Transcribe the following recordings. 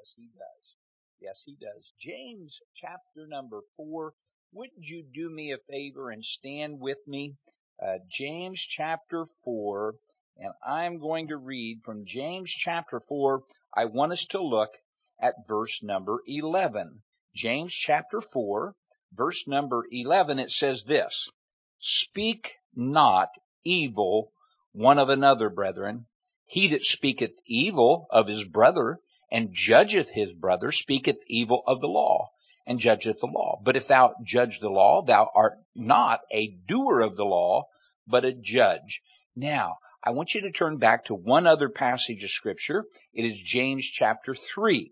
Yes, he does. Yes, he does. James chapter number 4. Wouldn't you do me a favor and stand with me? James chapter 4. And I'm going to read from James chapter 4. I want us to look at verse number 11. James chapter 4, verse number 11, it says this: Speak not evil one of another, brethren. He that speaketh evil of his brother and judgeth his brother speaketh evil of the law and judgeth the law. But if thou judge the law, thou art not a doer of the law, but a judge. Now, I want you to turn back to one other passage of Scripture. It is James chapter 3.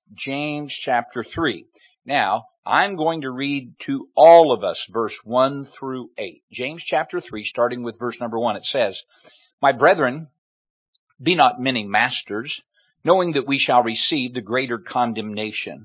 James chapter 3. Now, I'm going to read to all of us verse 1 through 8. James chapter 3, starting with verse number 1, it says, My brethren, be not many masters, knowing that we shall receive the greater condemnation.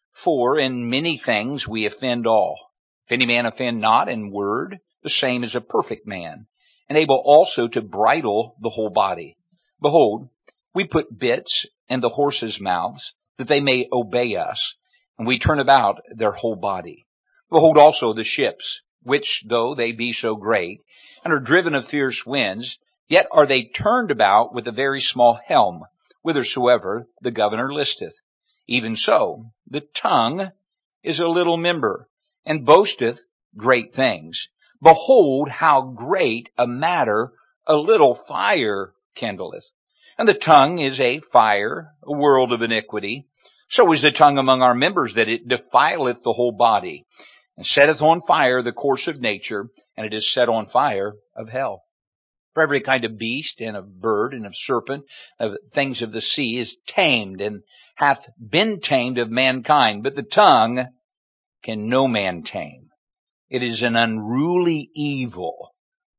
For in many things we offend all. If any man offend not in word, the same is a perfect man, and able also to bridle the whole body. Behold, we put bits in the horses' mouths, that they may obey us, and we turn about their whole body. Behold also the ships, which though they be so great, and are driven of fierce winds, yet are they turned about with a very small helm, whithersoever the governor listeth. Even so, the tongue is a little member, and boasteth great things. Behold how great a matter a little fire kindleth. And the tongue is a fire, a world of iniquity. So is the tongue among our members, that it defileth the whole body, and setteth on fire the course of nature, and it is set on fire of hell. For every kind of beast, and of bird, and of serpent, of things of the sea, is tamed, and hath been tamed of mankind. But the tongue can no man tame. It is an unruly evil,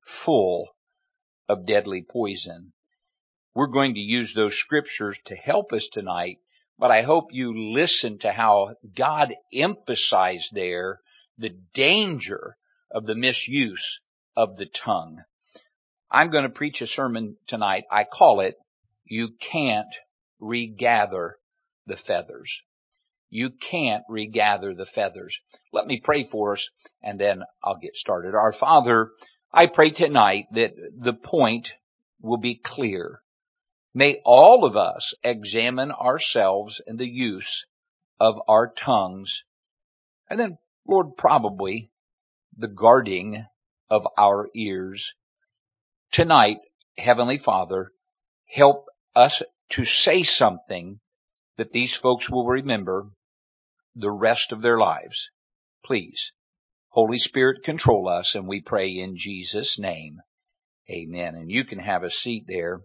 full of deadly poison. We're going to use those scriptures to help us tonight, but I hope you listen to how God emphasized there the danger of the misuse of the tongue. I'm going to preach a sermon tonight. I call it, You Can't Regather the Feathers. You can't regather the feathers. Let me pray for us, and then I'll get started. Our Father, I pray tonight that the point will be clear. May all of us examine ourselves in the use of our tongues, and then, Lord, probably the guarding of our ears. Tonight, Heavenly Father, help us to say something that these folks will remember the rest of their lives. Please, Holy Spirit, control us, and we pray in Jesus' name. Amen. And you can have a seat there.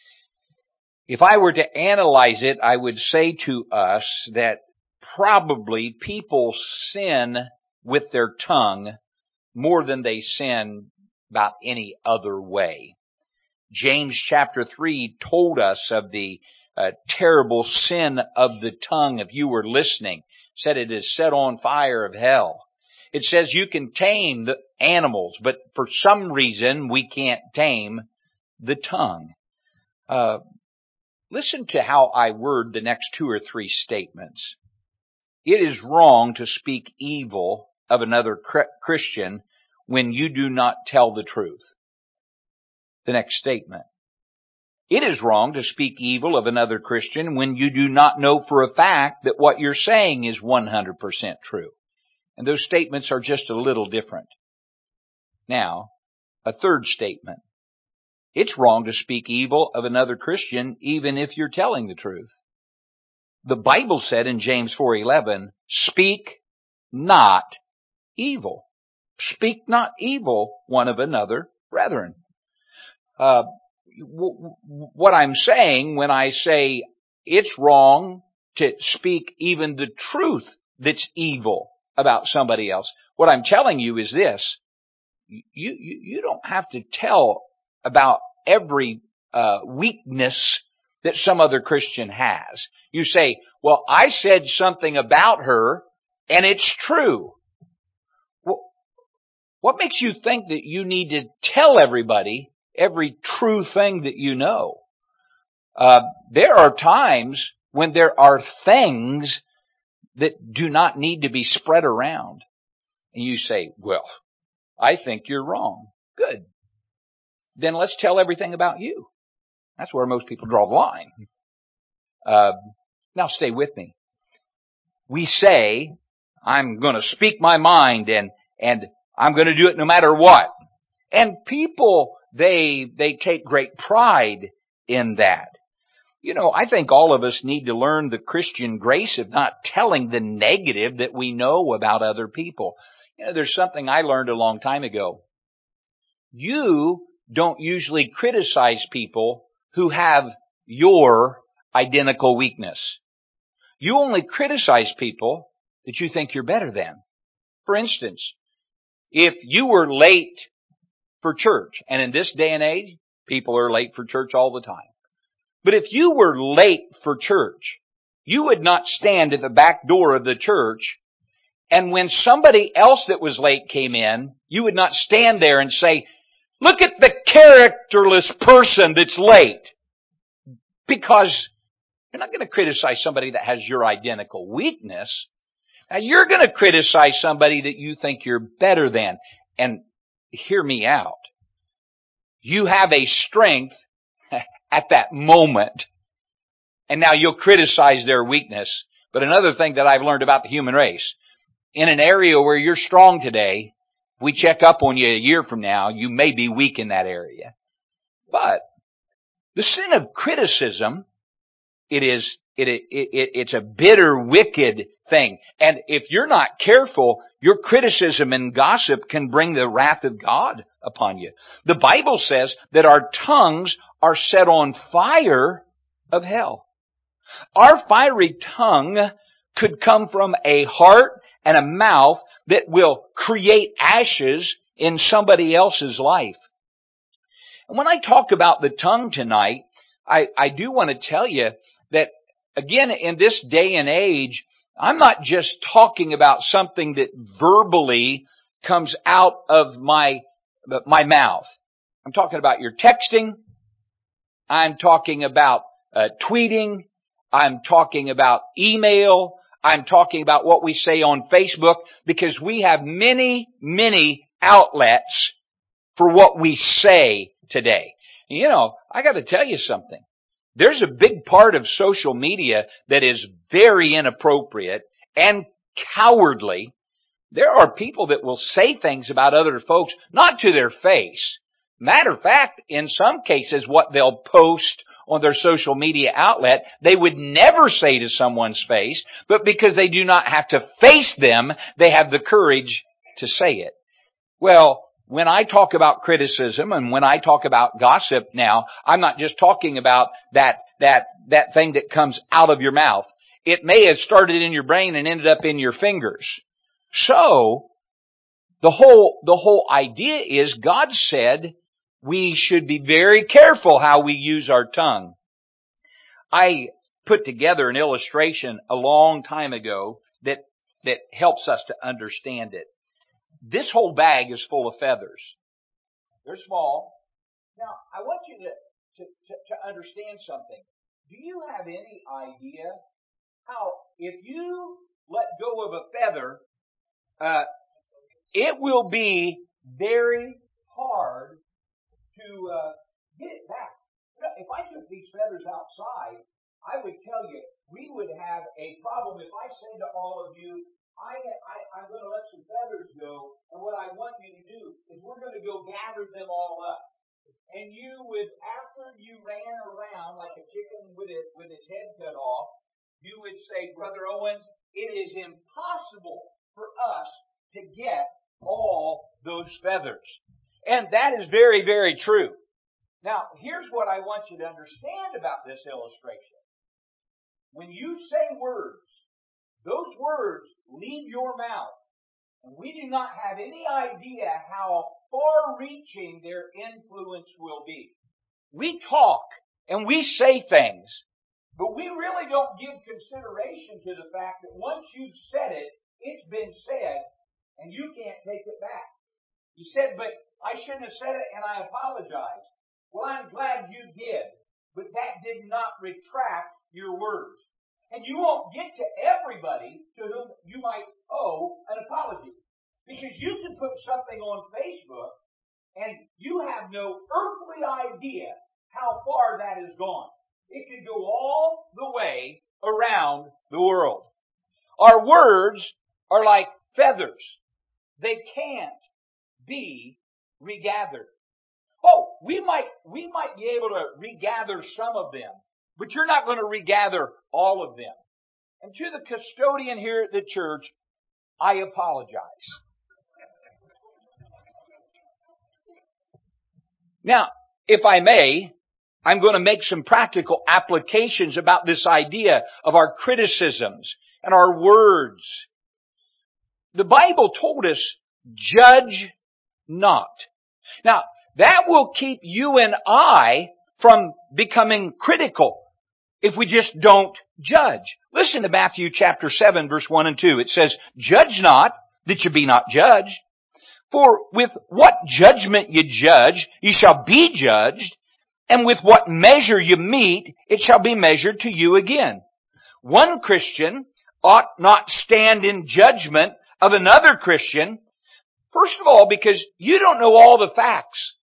If I were to analyze it, I would say to us that probably people sin with their tongue more than they sin about any other way. James chapter 3 told us of the terrible sin of the tongue. If you were listening, said it is set on fire of hell. It says you can tame the animals, but for some reason we can't tame the tongue. Listen to how I word the next two or three statements. It is wrong to speak evil of another Christian when you do not tell the truth. The next statement. It is wrong to speak evil of another Christian when you do not know for a fact that what you're saying is 100% true. And those statements are just a little different. Now, a third statement. It's wrong to speak evil of another Christian even if you're telling the truth. The Bible said in James 4:11, speak not evil. Speak not evil one of another, brethren. What I'm saying when I say it's wrong to speak even the truth that's evil about somebody else, what I'm telling you is this. You don't have to tell about every weakness that some other Christian has. You say, well, I said something about her and it's true. Well, what makes you think that you need to tell everybody every true thing that you know? There are times when there are things that do not need to be spread around. And you say, well, I think you're wrong. Good. Then let's tell everything about you. That's where most people draw the line. Now stay with me. We say, I'm going to speak my mind and I'm going to do it no matter what. And people, they take great pride in that. You know, I think all of us need to learn the Christian grace of not telling the negative that we know about other people. You know, there's something I learned a long time ago. You don't usually criticize people who have your identical weakness. You only criticize people that you think you're better than. For instance, if you were late for church, and in this day and age, people are late for church all the time. But if you were late for church, you would not stand at the back door of the church, and when somebody else that was late came in, you would not stand there and say, look at the characterless person that's late. Because you're not going to criticize somebody that has your identical weakness. Now you're going to criticize somebody that you think you're better than. And hear me out. You have a strength at that moment. And now you'll criticize their weakness. But another thing that I've learned about the human race, in an area where you're strong today, if we check up on you a year from now, you may be weak in that area. But the sin of criticism, it's a bitter, wicked thing. And if you're not careful, your criticism and gossip can bring the wrath of God upon you. The Bible says that our tongues are set on fire of hell. Our fiery tongue could come from a heart and a mouth that will create ashes in somebody else's life. And when I talk about the tongue tonight, I do want to tell you that, again, in this day and age, I'm not just talking about something that verbally comes out of my mouth. I'm talking about your texting. I'm talking about tweeting. I'm talking about email. I'm talking about what we say on Facebook, because we have many, many outlets for what we say today. You know, I got to tell you something. There's a big part of social media that is very inappropriate and cowardly. There are people that will say things about other folks, not to their face. Matter of fact, in some cases, what they'll post on their social media outlet, they would never say to someone's face, but because they do not have to face them, they have the courage to say it. Well, when I talk about criticism and when I talk about gossip now, I'm not just talking about that thing that comes out of your mouth. It may have started in your brain and ended up in your fingers. So, the whole idea is God said we should be very careful how we use our tongue. I put together an illustration a long time ago that helps us to understand it. This whole bag is full of feathers. They're small. Now, I want you to understand something. Do you have any idea how, if you let go of a feather, it will be very hard to get it back? If I took these feathers outside, I would tell you we would have a problem. If I say to all of you, I'm going to let some feathers go, and what I want you to do is we're going to go gather them all up. And you would, after you ran around like a chicken with its head cut off, you would say, Brother Owens, it is impossible for us to get all those feathers. And that is very, very true. Now, here's what I want you to understand about this illustration. When you say words, those words leave your mouth, and we do not have any idea how far-reaching their influence will be. We talk and we say things, but we really don't give consideration to the fact that once you've said it, it's been said, and you can't take it back. You said, but I shouldn't have said it, and I apologize. Well, I'm glad you did, but that did not retract your words. And you won't get to everybody to whom you might owe an apology. Because you can put something on Facebook and you have no earthly idea how far that has gone. It can go all the way around the world. Our words are like feathers. They can't be regathered. Oh, we might be able to regather some of them, but you're not going to regather all of them. And to the custodian here at the church, I apologize. Now, if I may, I'm going to make some practical applications about this idea of our criticisms and our words. The Bible told us, judge not. Now, that will keep you and I from becoming critical if we just don't judge. Listen to Matthew chapter 7, verse 1 and 2. It says, judge not, that you be not judged. For with what judgment you judge, you shall be judged, and with what measure you meet, it shall be measured to you again. One Christian ought not stand in judgment of another Christian, first of all, because you don't know all the facts.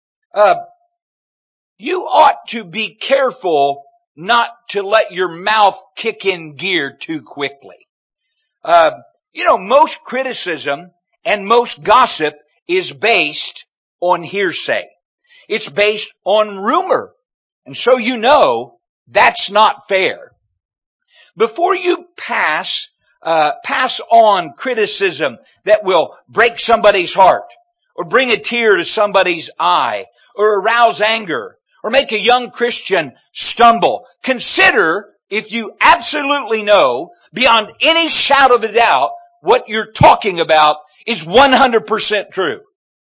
You ought to be careful not to let your mouth kick in gear too quickly. Most criticism and most gossip is based on hearsay. It's based on rumor. And so you know that's not fair. Before you pass on criticism that will break somebody's heart, or bring a tear to somebody's eye, or arouse anger, or make a young Christian stumble, consider if you absolutely know, beyond any shadow of a doubt, what you're talking about is 100% true.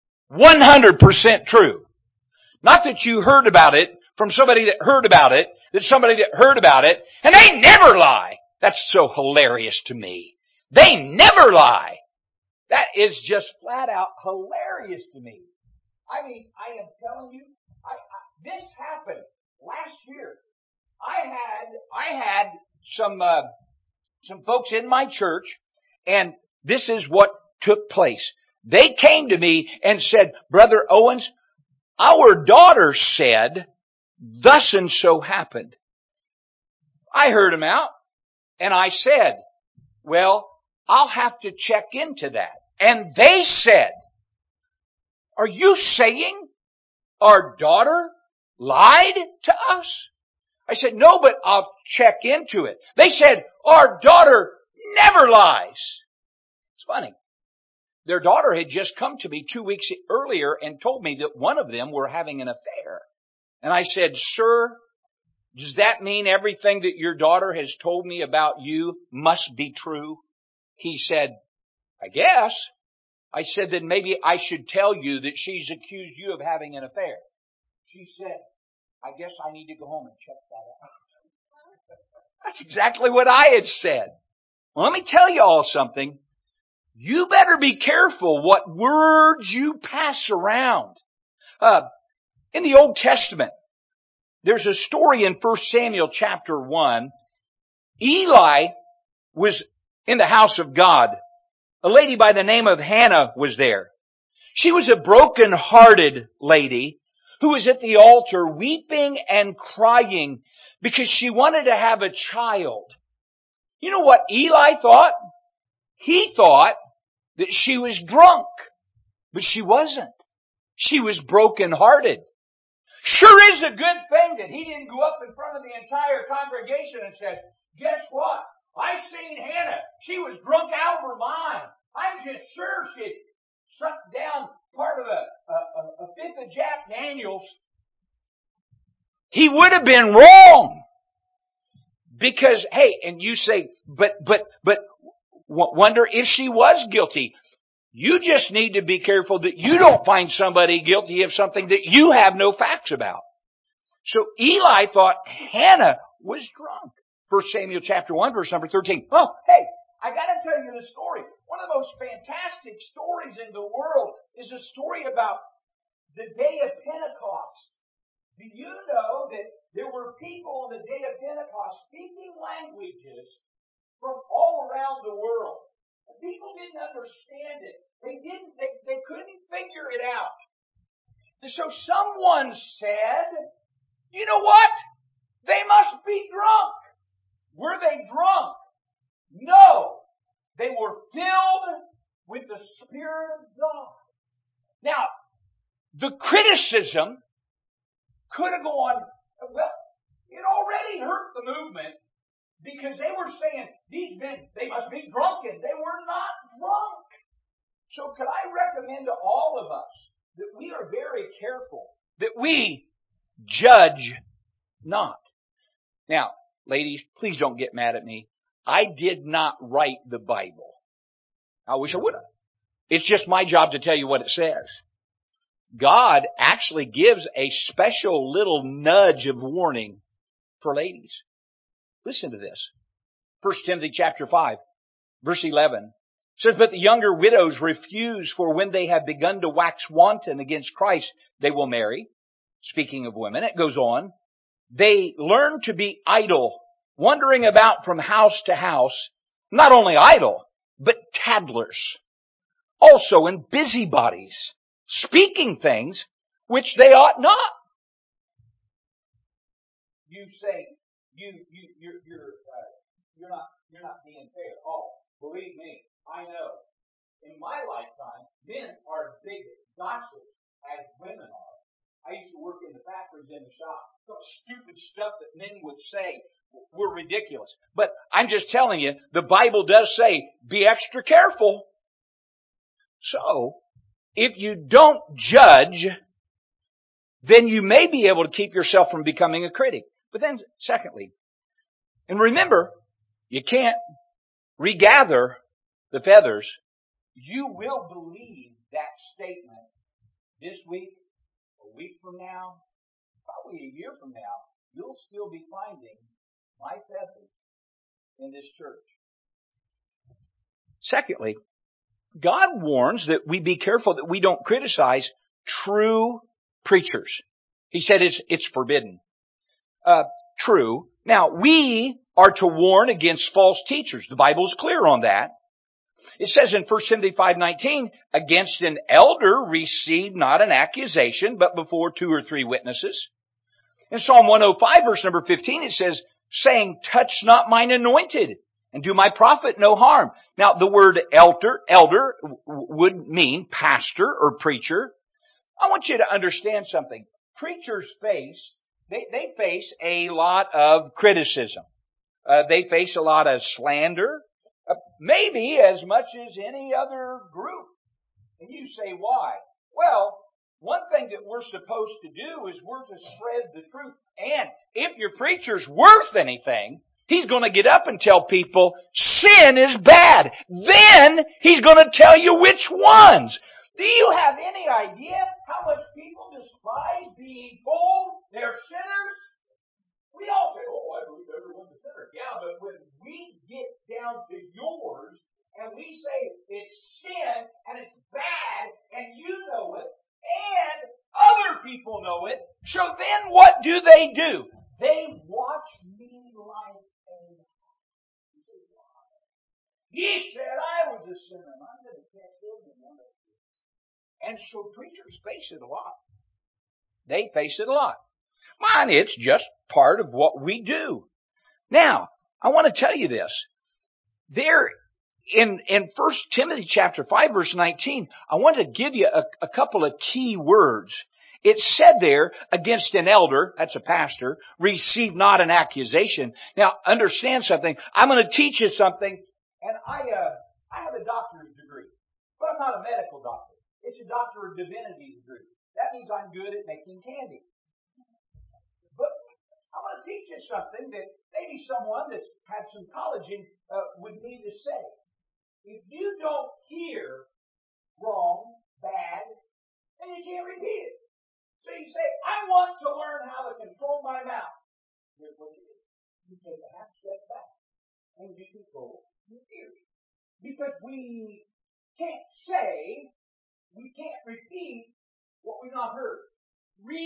100% true. Not that you heard about it from somebody that heard about it, that somebody that heard about it, and they never lie. That's so hilarious to me. They never lie. That is just flat out hilarious to me. I mean, I am telling you, this happened last year. I had some folks in my church, and this is what took place. They came to me and said, Brother Owens, our daughter said, thus and so happened. I heard them out, and I said, well, I'll have to check into that. And they said, are you saying our daughter lied to us? I said, no, but I'll check into it. They said, our daughter never lies. It's funny. Their daughter had just come to me 2 weeks earlier and told me that one of them were having an affair. And I said, sir, does that mean everything that your daughter has told me about you must be true? He said, I guess. I said, then maybe I should tell you that she's accused you of having an affair. She said, I guess I need to go home and check that out. That's exactly what I had said. Well, let me tell you all something. You better be careful what words you pass around. In the Old Testament, there's a story in 1 Samuel chapter 1. Eli was in the house of God. A lady by the name of Hannah was there. She was a broken-hearted lady who was at the altar weeping and crying because she wanted to have a child. You know what Eli thought? He thought that she was drunk, but she wasn't. She was broken-hearted. Sure is a good thing that he didn't go up in front of the entire congregation and said, guess what? I seen Hannah. She was drunk out of her mind. I'm just sure she sucked down part of a fifth of Jack Daniels. He would have been wrong. Because, hey, and you say, but wonder if she was guilty. You just need to be careful that you don't find somebody guilty of something that you have no facts about. So Eli thought Hannah was drunk. 1 Samuel chapter 1, verse number 13. Oh, hey, I got to tell you the story. One of the most fantastic stories in the world is a story about the day of Pentecost. Do you know that there were people on the day of Pentecost speaking languages from all around the world? And people didn't understand it. They couldn't figure it out. And so someone said, you know what? They must be drunk. Were they drunk? No. They were filled with the Spirit of God. Now, the criticism could have gone, well, it already hurt the movement because they were saying, these men, they must be drunken. They were not drunk. So could I recommend to all of us that we are very careful, that we judge not. Now, ladies, please don't get mad at me. I did not write the Bible. I wish I would have. It's just my job to tell you what it says. God actually gives a special little nudge of warning for ladies. Listen to this. 1 Timothy chapter 5, verse 11 says, but the younger widows refuse, for when they have begun to wax wanton against Christ, they will marry. Speaking of women, it goes on. They learn to be idle, wandering about from house to house, not only idle, but tattlers, also in busybodies, speaking things which they ought not. You say, you're not being fair. Oh, believe me, I know. In my lifetime, men are as big gossips as women are. I used to work in the factories in the shop. Some stupid stuff that men would say were ridiculous. But I'm just telling you, the Bible does say, be extra careful. So, if you don't judge, then you may be able to keep yourself from becoming a critic. But then, secondly, and remember, you can't regather the feathers. You will believe that statement this week, a week from now, probably a year from now. You'll still be finding my feathers in this church. Secondly, God warns that we be careful that we don't criticize true preachers. He said it's forbidden. True. Now, we are to warn against false teachers. The Bible is clear on that. It says in 1 Timothy 5:19, against an elder receive not an accusation, but before 2 or 3 witnesses. In Psalm 105, verse number 15, it says, saying, touch not mine anointed, and do my prophet no harm. Now, the word elder would mean pastor or preacher. I want you to understand something. Preachers they face a lot of criticism. They face a lot of slander, maybe as much as any other group. And you say, why? Well, one thing that we're supposed to do is we're to spread the truth. And if your preacher's worth anything, he's going to get up and tell people sin is bad. Then he's going to tell you which ones. Do you have any idea how much people despise being told they're sinners? We all say, oh, I believe everyone's a sinner. Yeah, but when we get down to yours and we say it's sin and it's bad and you know it and other people know it, so then what do? They watch me like a... He said I was a sinner and I'm going to catch him in one of these. And so preachers face it a lot. They face it a lot. Mine, it's just part of what we do. Now, I want to tell you this. There, in 1 Timothy chapter 5 verse 19, I want to give you a couple of key words. It said there, against an elder, that's a pastor, receive not an accusation. Now, understand something. I'm going to teach you something, and I have a doctor's degree, but I'm not a medical doctor. It's a doctor of divinity degree. That means I'm good at making candy. But I want to teach you something that maybe someone that's had some colleging would need to say. If you don't hear wrong, bad, then you can't repeat it. So you say, I want to learn how to control my mouth. Here's what you do. You take a half step back and you control your ears. Because we can't repeat what we've not heard. Read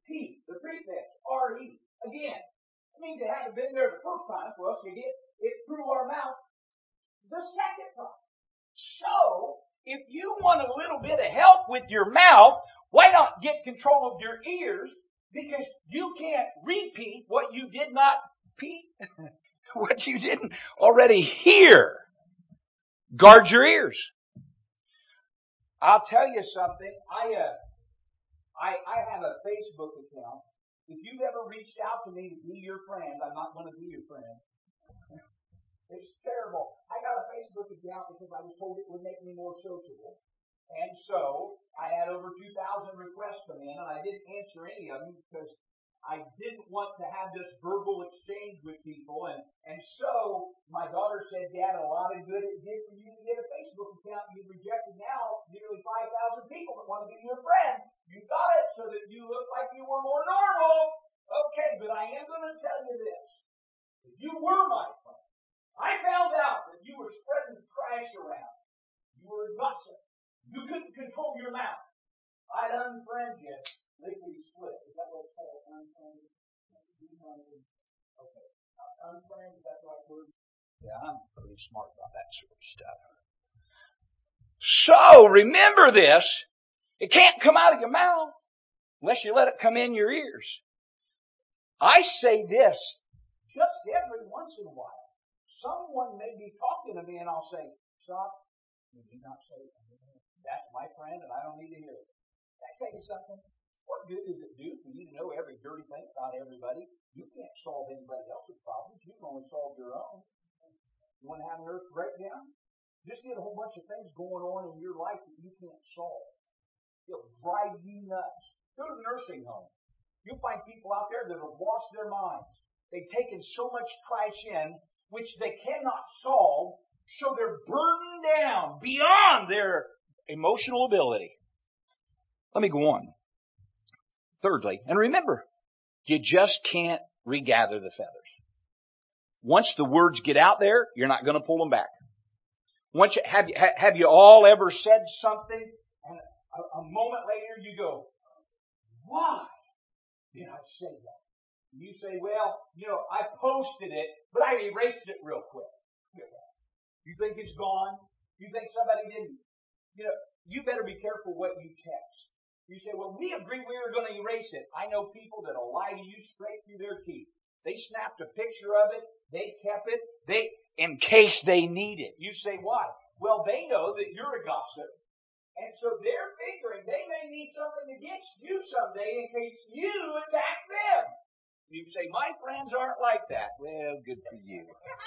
P, the prefix, R-E. Again, it means it hasn't been there the first time for us to get it through our mouth the second time. So, if you want a little bit of help with your mouth, why not get control of your ears? Because you can't repeat what you did not what you didn't already hear. Guard your ears. I'll tell you something. I have a Facebook account. If you've ever reached out to me to be your friend, I'm not going to be your friend. It's terrible. I got a Facebook account because I was told it would make me more sociable. And so I had over 2,000 requests come in, and I didn't answer any of them because I didn't want to have this verbal exchange with people. And so my daughter said, Dad, a lot of good it did for you to get a Facebook account. You've rejected now nearly 5,000 people that want to be your friend. You got it so that you look like you were more normal. Okay, but I am going to tell you this. If you were my friend, I found out that you were spreading trash around. You were a gossip. You couldn't control your mouth. I'd unfriend you. Lickety split. Is that what it's called? Unfriend? Okay. Unfriend, is that the right word? Yeah, I'm pretty smart about that sort of stuff. So, remember this. It can't come out of your mouth unless you let it come in your ears. I say this just every once in a while. Someone may be talking to me and I'll say, stop. You do not say that. That's my friend and I don't need to hear it. Can I tell you something? What good does it do for you to know every dirty thing about everybody? You can't solve anybody else's problems. You can only solve your own. You want to have an earth breakdown? Just get a whole bunch of things going on in your life that you can't solve. It'll drive you nuts. Go to the nursing home. You'll find people out there that have lost their minds. They've taken so much trash in which they cannot solve, so they're burdened down beyond their emotional ability. Let me go on. Thirdly, and remember, you just can't regather the feathers. Once the words get out there, you're not going to pull them back. Have you all ever said something and a moment later you go, why did I say that? You say, well, I posted it, but I erased it real quick. You think it's gone? You think somebody didn't? You better be careful what you text. You say, well, we agreed we were going to erase it. I know people that'll lie to you straight through their teeth. They snapped a picture of it. They kept it. In case they need it. You say, why? Well, they know that you're a gossip. And so they're figuring they may need something against you someday in case you attack them. You say, my friends aren't like that. Well, good for you.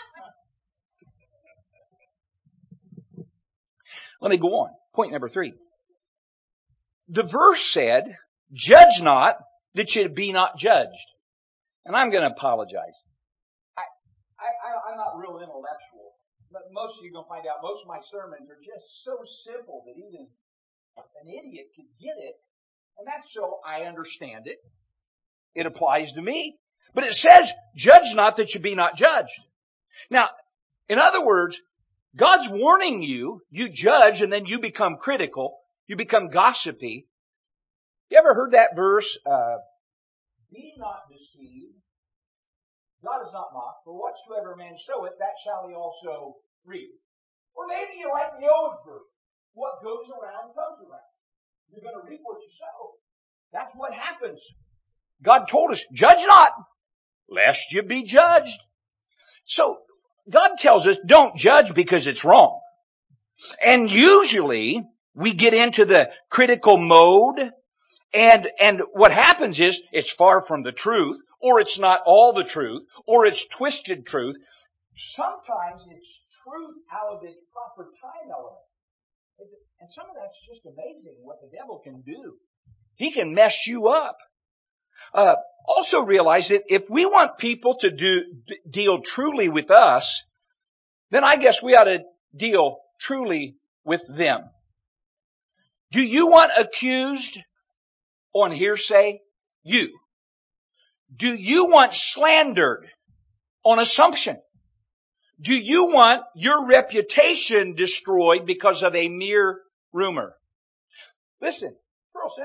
Let me go on. Point number 3. The verse said, judge not that you be not judged. And I'm going to apologize. I'm not real intellectual. But most of you are going to find out most of my sermons are just so simple that even an idiot can get it. And that's so I understand it. It applies to me. But it says, judge not that you be not judged. Now, in other words, God's warning you, you judge and then you become critical. You become gossipy. You ever heard that verse? Be not deceived. God is not mocked. For whatsoever man soweth, that shall he also reap. Or maybe you like the old verse. What goes around comes around. You're going to reap what you sow. That's what happens. God told us, judge not, lest you be judged. So, God tells us, don't judge because it's wrong. And usually, we get into the critical mode, and what happens is, it's far from the truth, or it's not all the truth, or it's twisted truth. Sometimes it's truth out of its proper time element. And some of that's just amazing what the devil can do. He can mess you up. Also realize that if we want people to deal truly with us, then I guess we ought to deal truly with them. Do you want accused on hearsay? You. Do you want slandered on assumption? Do you want your reputation destroyed because of a mere rumor? Listen, it's real simple.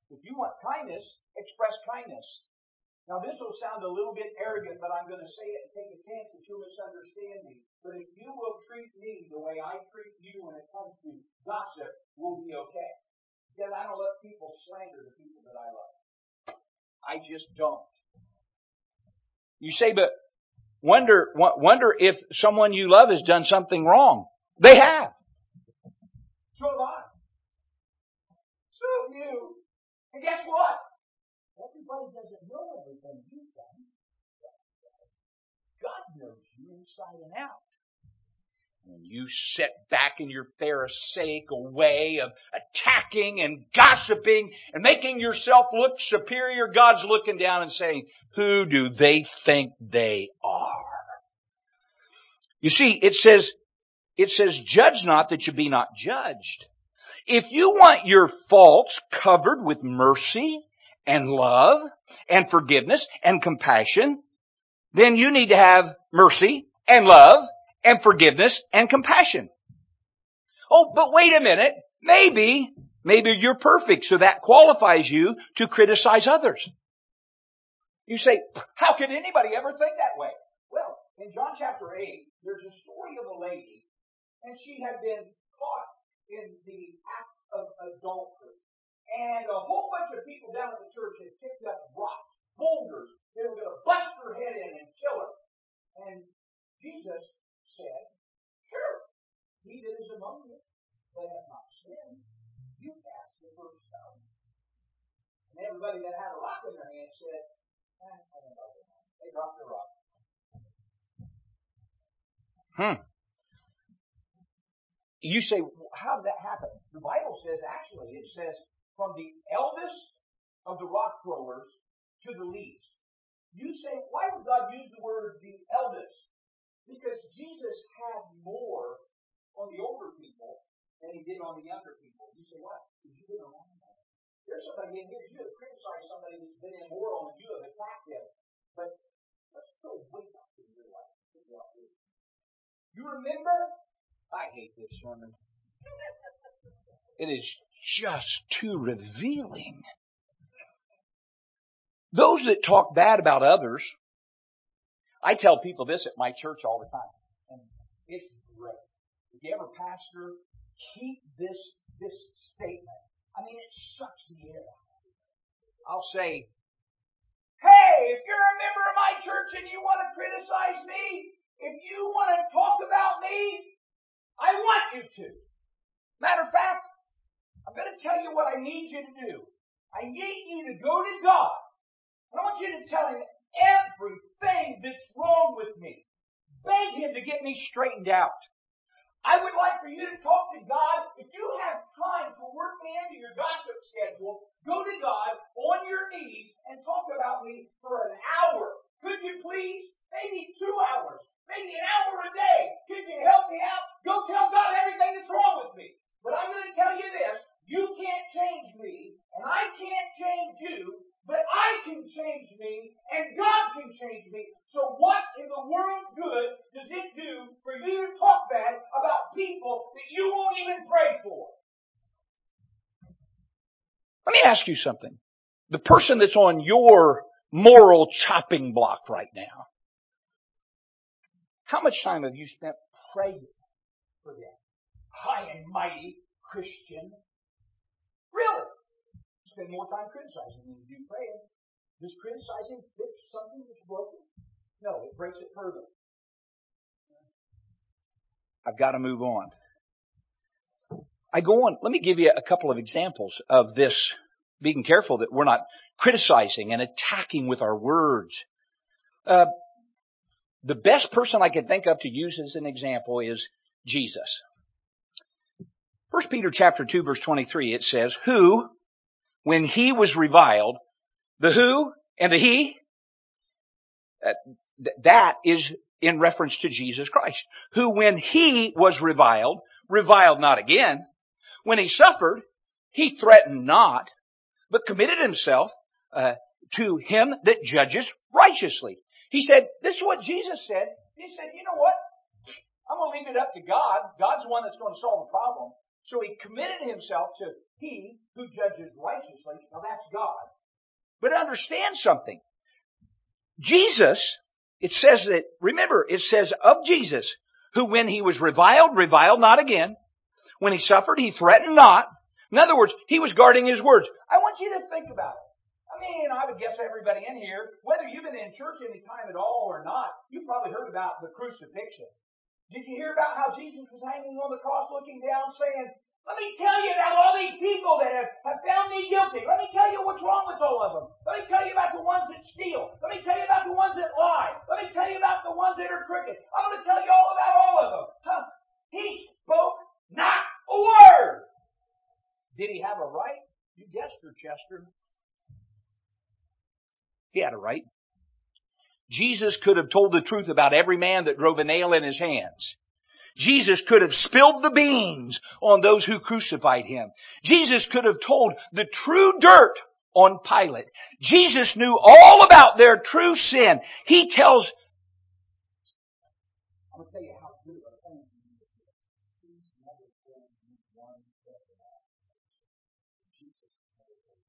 If you want kindness, express kindness. Now this will sound a little bit arrogant, but I'm going to say it and take a chance that you'll misunderstand me. But if you will treat me the way I treat you when it comes to gossip, we'll be okay. Because I don't let people slander the people that I love. I just don't. You say, but wonder if someone you love has done something wrong. They have. So have I. So have you. And guess what? Everybody doesn't know everything you've done. God knows you inside and out. When you sit back in your pharisaical way of attacking and gossiping and making yourself look superior, God's looking down and saying, who do they think they are? You see, it says, judge not that you be not judged. If you want your faults covered with mercy and love and forgiveness and compassion, then you need to have mercy and love and forgiveness and compassion. Oh, but wait a minute. Maybe you're perfect, so that qualifies you to criticize others. You say, how could anybody ever think that way? Well, in John chapter 8, there's a story of a lady, and she had been caught in the act of adultery. And a whole bunch of people down at the church had picked up rocks, boulders. They were going to bust her head in and kill her. And Jesus said, sure, he that is among you that hath not sinned, you cast the first stone. And everybody that had a rock in their hand said, I don't know. They dropped the rock. You say, how did that happen? The Bible says, actually, it says, from the eldest of the rock throwers to the least. You say, why would God use the word the eldest? Because Jesus had more on the older people than he did on the younger people. You say, what? Because you did wrong. There's somebody in here, you have criticized somebody who's been immoral and you have attacked them. But let's go way back in your life. You remember? I hate this sermon. It is just too revealing. Those that talk bad about others, I tell people this at my church all the time, and it's great. If you ever pastor, keep this statement. I mean, it sucks the air out. I'll say, hey, if you're a member of my church and you want to criticize me, if you want to talk about me, I want you to. Matter of fact, I'm going to tell you what I need you to do. I need you to go to God. I want you to tell him everything that's wrong with me. Beg him to get me straightened out. I would like for you to talk to God. If you have time to work me into your gossip schedule, go to God on your knees and talk about me for an hour. Could you please? Maybe 2 hours. Maybe an hour a day. Could you help me out? Go tell God everything that's wrong with me. But I'm going to tell you this. You can't change me, and I can't change you, but I can change me, and God can change me. So what in the world good does it do for you to talk bad about people that you won't even pray for? Let me ask you something. The person that's on your moral chopping block right now, how much time have you spent praying for them? High and mighty Christian. Really? Spend more time criticizing than you do praying. Does criticizing fix something that's broken? No, it breaks it further. I've got to move on. I go on. Let me give you a couple of examples of this, being careful that we're not criticizing and attacking with our words. The best person I can think of to use as an example is Jesus. 1 Peter chapter 2 verse 23, it says, who, when he was reviled, the who and the he, that is in reference to Jesus Christ, who when he was reviled not again. When he suffered, he threatened not, but committed himself to him that judges righteously. He said, this is what Jesus said. He said, you know what? I'm going to leave it up to God. God's the one that's going to solve the problem. So he committed himself to He who judges righteously. Now that's God. But understand something. Jesus, it says that, remember, it says of Jesus, who when he was reviled not again. When he suffered, he threatened not. In other words, he was guarding his words. I want you to think about it. I mean, I would guess everybody in here, whether you've been in church any time at all or not, you've probably heard about the crucifixion. Did you hear about how Jesus was hanging on the cross looking down saying, let me tell you about all these people that have found me guilty. Let me tell you what's wrong with all of them. Let me tell you about the ones that steal. Let me tell you about the ones that lie. Let me tell you about the ones that are crooked. I'm going to tell you all about all of them. Huh? He spoke not a word. Did he have a right? You guessed her, Chester. He had a right. Jesus could have told the truth about every man that drove a nail in his hands. Jesus could have spilled the beans on those who crucified him. Jesus could have told the true dirt on Pilate. Jesus knew all about their true sin. He tells, I'm going to tell you how good of a thing Jesus is. He's never told you one step of that. Jesus never told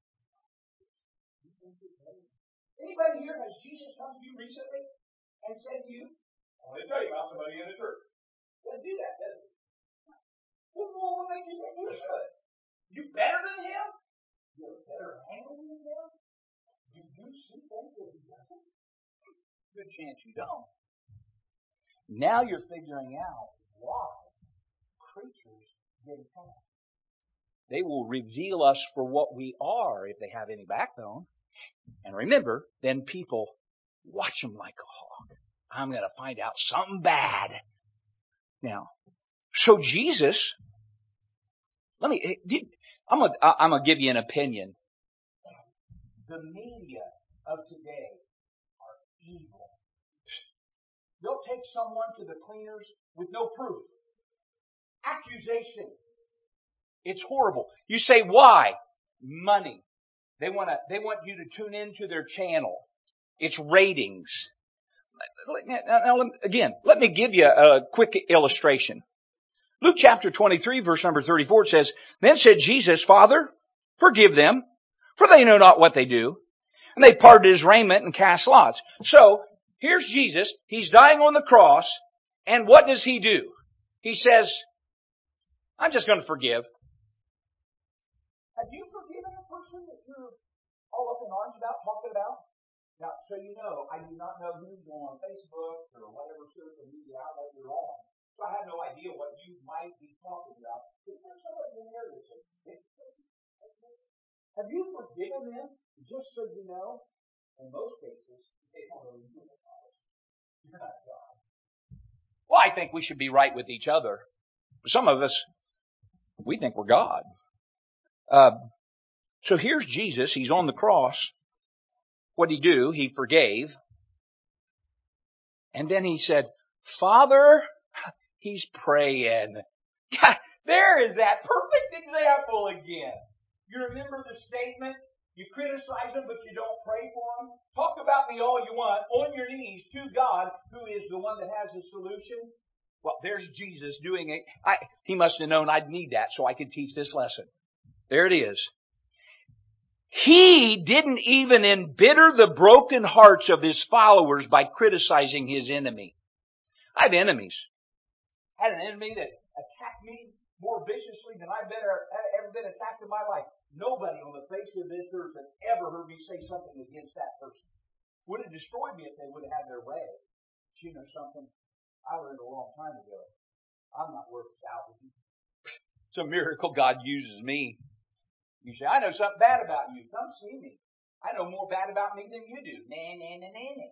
you. Anybody here, has Jesus come to you recently and said to you, I want to tell you about somebody in the church? Doesn't do that, does it? Well, what makes you think you should? You better than him? You have a better handle than him? Do you see things that he doesn't? Good chance you don't. Now you're figuring out why preachers get attacked. They will reveal us for what we are if they have any backbone. And remember, then people watch them like a hawk. I'm going to find out something bad. Now, so Jesus, I'm going to give you an opinion. The media of today are evil. They'll take someone to the cleaners with no proof. Accusation. It's horrible. You say, why? Money. They want you to tune into their channel. It's ratings. Now, again, let me give you a quick illustration. Luke chapter 23, verse number 34, it says, Then said Jesus, Father, forgive them, for they know not what they do. And they parted his raiment and cast lots. So, here's Jesus. He's dying on the cross. And what does he do? He says, I'm just going to forgive. Have you forgiven a person that you're all up in arms about, talking about? Now, so you know, I do not know who's on Facebook or whatever social media outlet you're on. So I have no idea what you might be talking about. Is there somebody in there that's a victim? Have you forgiven them? Just so you know, in most cases, they don't really do it. You're not God. Well, I think we should be right with each other. Some of us, we think we're God. So here's Jesus. He's on the cross. What did he do? He forgave. And then he said, Father, he's praying. God, there is that perfect example again. You remember the statement? You criticize them, but you don't pray for them. Talk about me all you want, on your knees to God, who is the one that has the solution. Well, there's Jesus doing it. He must have known I'd need that so I could teach this lesson. There it is. He didn't even embitter the broken hearts of his followers by criticizing his enemy. I have enemies. I had an enemy that attacked me more viciously than I've ever been attacked in my life. Nobody on the face of this earth has ever heard me say something against that person. Would have destroyed me if they would have had their way. But you know something? I learned a long time ago. I'm not worth salvaging. It's a miracle God uses me. You say, I know something bad about you. Come see me. I know more bad about me than you do. Nah, nah, nah, nah, nah.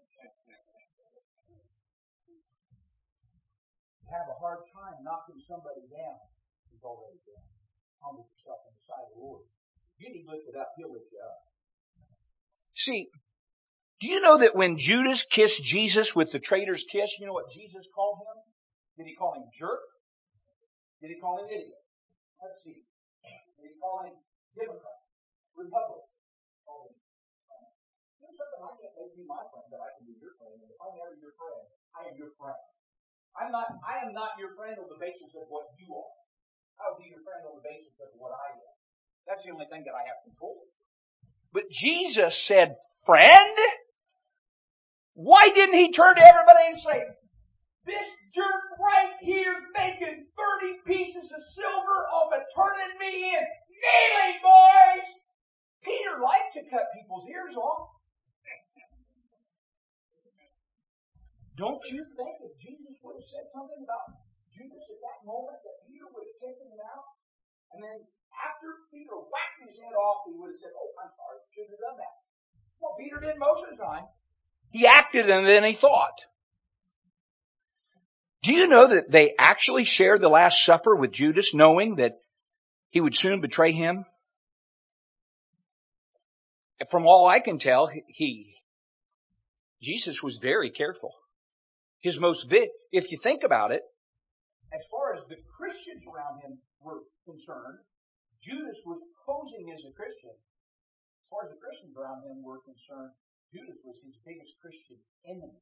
You have a hard time knocking somebody down who's already down. Humble yourself in the sight of the Lord. You need lifted up, he'll lift you up. See, do you know that when Judas kissed Jesus with the traitor's kiss, you know what Jesus called him? Did he call him jerk? Did he call him idiot? Let's see. Did he call him Democrat? Republican? You know something? I can't make you my friend, but I can be your friend. And if I marry your friend, I am your friend. I am not your friend on the basis of what you are. I'll be your friend on the basis of what I am. That's the only thing that I have control over. But Jesus said, friend? Why didn't he turn to everybody and say, this jerk right here is making 30 pieces of silver off of turning me in? Nail him, boys! Peter liked to cut people's ears off. Don't you think if Jesus would have said something about Judas at that moment, that Peter would have taken him out? And then after Peter whacked his head off, he would have said, oh, I'm sorry, shouldn't have done that. Well, Peter did most of the time. He acted and then he thought. Do you know that they actually shared the Last Supper with Judas, knowing that he would soon betray him? From all I can tell, Jesus was very careful. If you think about it, as far as the Christians around him were concerned, Judas was posing as a Christian. As far as the Christians around him were concerned, Judas was his biggest Christian enemy.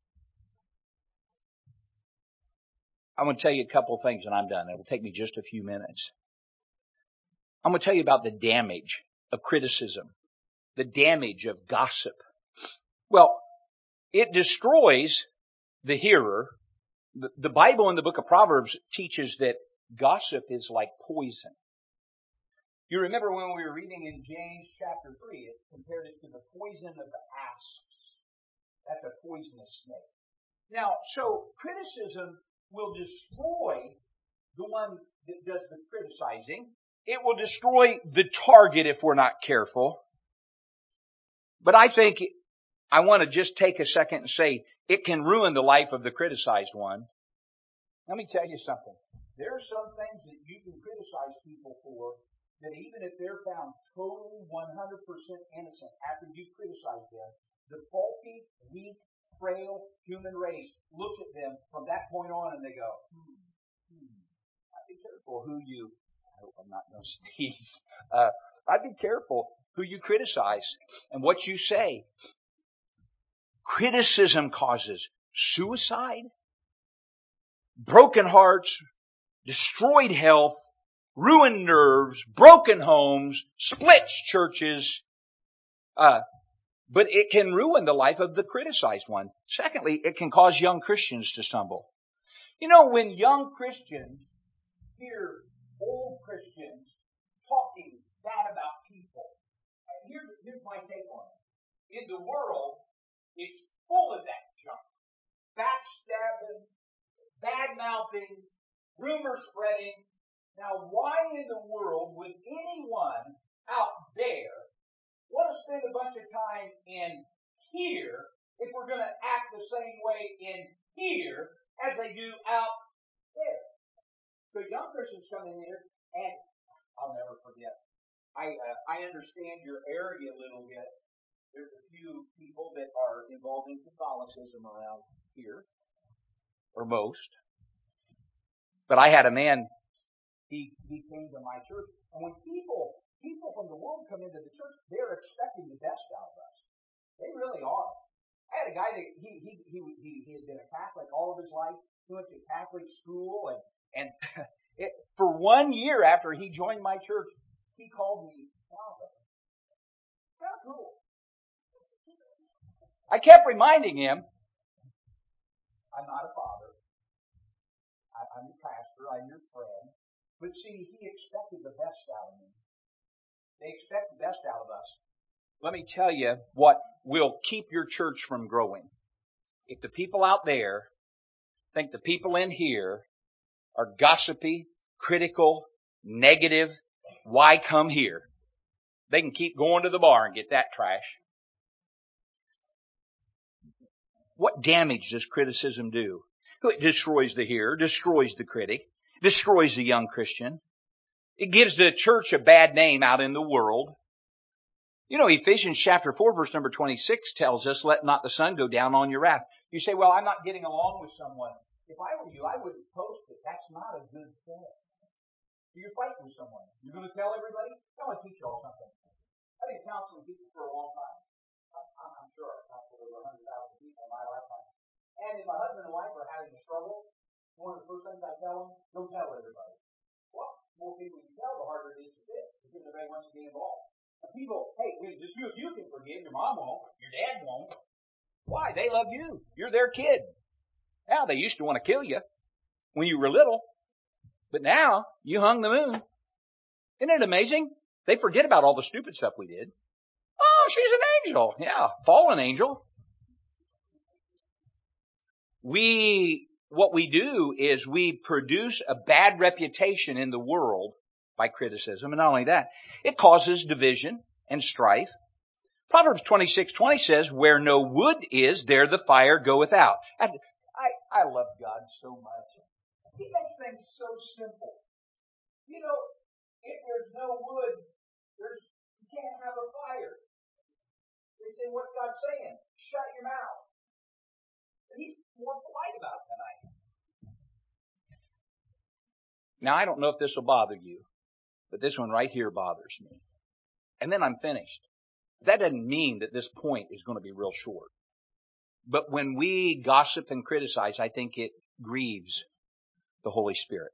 I'm going to tell you a couple of things and I'm done. It will take me just a few minutes. I'm going to tell you about the damage of criticism, the damage of gossip. Well, it destroys the hearer. The Bible in the book of Proverbs teaches that gossip is like poison. You remember when we were reading in James chapter 3, it compared it to the poison of the asps. That's a poisonous snake. Now, so criticism will destroy the one that does the criticizing. It will destroy the target if we're not careful. But I think I want to just take a second and say it can ruin the life of the criticized one. Let me tell you something. There are some things that you can criticize people for that even if they're found totally 100% innocent after you criticize them, the faulty, weak, frail human race looks at them from that point on and they go, I'd be careful who you, I hope I'm not going to sneeze. I'd be careful who you criticize and what you say. Criticism causes suicide, broken hearts, destroyed health, ruined nerves, broken homes, splits churches. But it can ruin the life of the criticized one. Secondly, it can cause young Christians to stumble. You know, when young Christians hear old Christians talking bad about people, here's my take on it. In the world, it's full of that junk. Backstabbing, bad-mouthing, rumor spreading. Now, why in the world would anyone out there want to spend a bunch of time in here if we're going to act the same way in here as they do out there? So young Christians come in here, and I'll never forget. I understand your area a little bit. There's a few people that are involved in Catholicism around here, or most. But I had a man. He came to my church, and when people from the world come into the church, they're expecting the best out of us. They really are. I had a guy that he had been a Catholic all of his life. He went to Catholic school, and for 1 year after he joined my church, he called me Father. Kind of cool. I kept reminding him, I'm not a father. I'm your pastor. I'm your friend. But see, he expected the best out of me. They expect the best out of us. Let me tell you what will keep your church from growing. If the people out there think the people in here are gossipy, critical, negative, why come here? They can keep going to the bar and get that trash. What damage does criticism do? It destroys the hearer, destroys the critic, destroys the young Christian. It gives the church a bad name out in the world. You know, Ephesians chapter 4, verse number 26 tells us, let not the sun go down on your wrath. You say, well, I'm not getting along with someone. If I were you, I wouldn't post it. That's not a good thing. You're fighting with someone. You're going to tell everybody? I want to teach you all something. I've been counseling people for a long time. I'm sure I've counseled over 100,000 people in my lifetime. And if my husband and wife are having a struggle, one of the first things I tell them, don't tell everybody. Well, more people you tell, the harder it is to fix, because everybody wants to be involved. And people, hey, the two of you can forgive, your mom won't, your dad won't. Why? They love you. You're their kid. Now, they used to want to kill you when you were little, but now you hung the moon. Isn't it amazing? They forget about all the stupid stuff we did. Oh, she's an angel. Yeah, fallen angel. What we do is we produce a bad reputation in the world by criticism. And not only that, it causes division and strife. Proverbs 26:20 says, where no wood is, there the fire goeth out. I love God so much. He makes things so simple. You know, if there's no wood, you can't have a fire. They say, what's God saying? Shut your mouth. But He's more polite about it than I am. Now, I don't know if this will bother you, but this one right here bothers me. And then I'm finished. That doesn't mean that this point is going to be real short. But when we gossip and criticize, I think it grieves the Holy Spirit.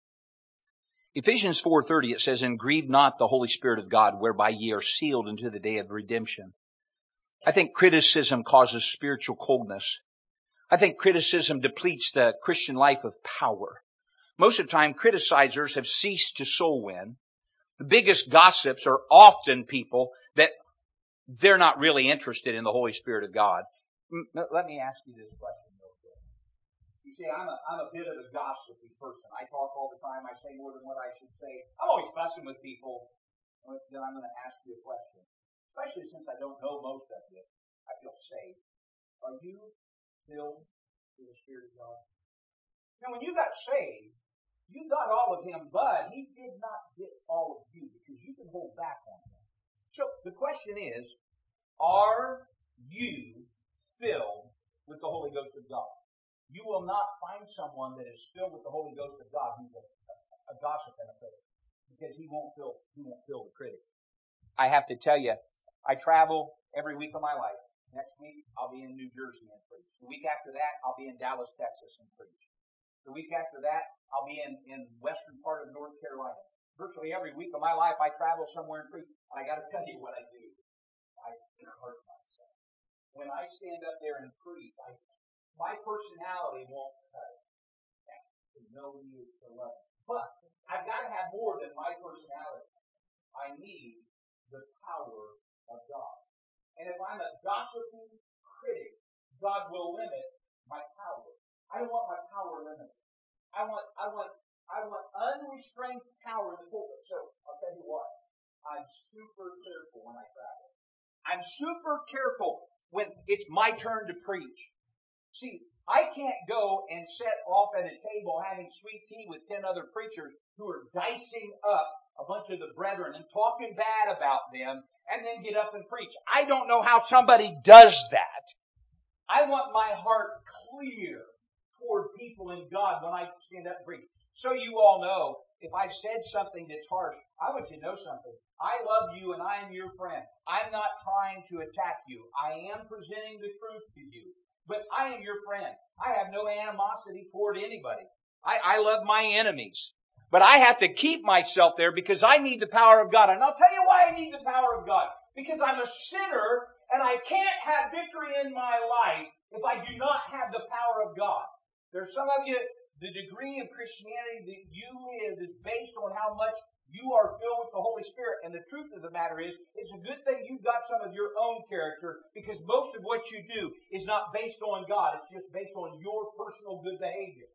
Ephesians 4:30, it says, and grieve not the Holy Spirit of God, whereby ye are sealed unto the day of redemption. I think criticism causes spiritual coldness. I think criticism depletes the Christian life of power. Most of the time, criticizers have ceased to soul win. The biggest gossips are often people that they're not really interested in the Holy Spirit of God. Let me ask you this question real quick. You see, I'm a bit of a gossipy person. I talk all the time. I say more than what I should say. I'm always fussing with people. Then I'm going to ask you a question. Especially since I don't know most of you. I feel safe. Are you filled with the Spirit of God? Now, when you got saved, you got all of Him, but He did not get all of you because you can hold back on Him. So the question is, are you filled with the Holy Ghost of God? You will not find someone that is filled with the Holy Ghost of God who's a gossip and a critic, because he won't fill the critic. I have to tell you, I travel every week of my life. Next week, I'll be in New Jersey and preach. The week after that, I'll be in Dallas, Texas and preach. The week after that, I'll be in western part of North Carolina. Virtually every week of my life, I travel somewhere and preach. And I got to tell you what I do. I hurt myself. When I stand up there and preach, my personality won't cut it. To know you, to love you. But I've got to have more than my personality. I need the power of God. And if I'm a gossiping critic, God will limit my power. I don't want my power limited. I want unrestrained power in the pulpit. So I'll tell you what, I'm super careful when I travel. I'm super careful when it's my turn to preach. See, I can't go and sit off at a table having sweet tea with 10 other preachers who are dicing up a bunch of the brethren and talking bad about them and then get up and preach. I don't know how somebody does that. I want my heart clear toward people in God when I stand up and preach. So you all know, if I've said something that's harsh, I want you to know something. I love you and I am your friend. I'm not trying to attack you. I am presenting the truth to you. But I am your friend. I have no animosity toward anybody. I love my enemies. But I have to keep myself there because I need the power of God. And I'll tell you why I need the power of God. Because I'm a sinner and I can't have victory in my life if I do not have the power of God. There's some of you, the degree of Christianity that you live is based on how much you are filled with the Holy Spirit. And the truth of the matter is, it's a good thing you've got some of your own character, because most of what you do is not based on God. It's just based on your personal good behavior.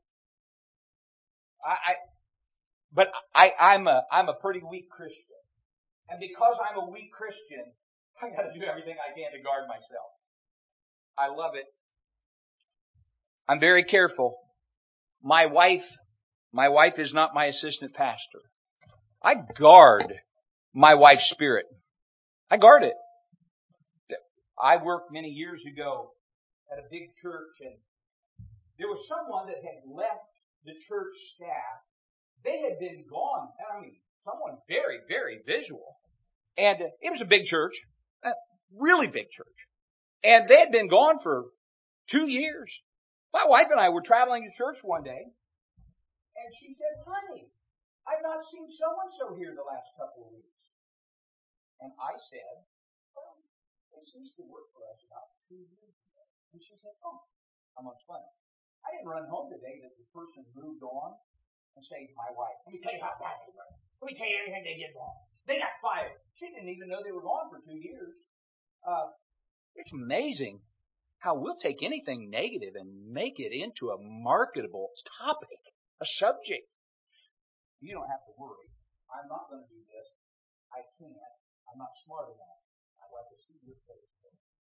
I'm a pretty weak Christian. And because I'm a weak Christian, I got to do everything I can to guard myself. I love it. I'm very careful. My wife is not my assistant pastor. I guard my wife's spirit. I guard it. I worked many years ago at a big church, and there was someone that had left the church staff. They had been gone. Someone very, very visual. And it was a big church, a really big church. And they had been gone for 2 years. My wife and I were traveling to church one day, and she said, honey, I've not seen so-and-so here the last couple of weeks. And I said, well, they ceased to work for us about 2 years ago. And she said, oh, I'm going to explain it. I didn't run home today that the person moved on and say to my wife, let me tell you how bad they were. Let me tell you everything they did wrong. They got fired. She didn't even know they were gone for 2 years. It's amazing how we'll take anything negative and make it into a marketable topic, a subject. You don't have to worry. I'm not going to do this. I can't. I'm not smart enough. I'd like to see your face.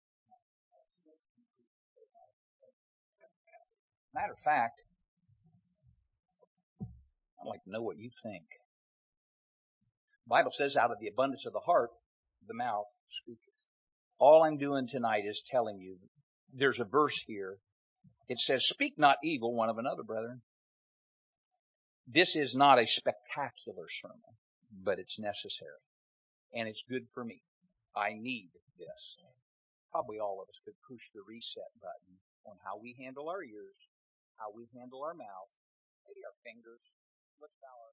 Matter of fact, I'd like to know what you think. The Bible says, out of the abundance of the heart, the mouth speaketh. All I'm doing tonight is telling you, there's a verse here. It says, speak not evil one of another, brethren. This is not a spectacular sermon, but it's necessary. And it's good for me. I need this. Probably all of us could push the reset button on how we handle our ears, how we handle our mouth, maybe our fingers. Let's bow our